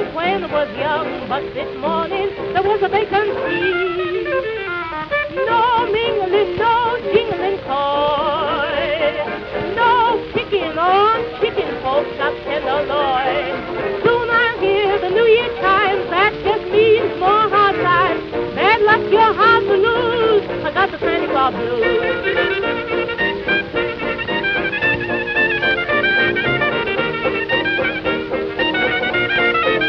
think when I was young, but this morning there was a vacancy. No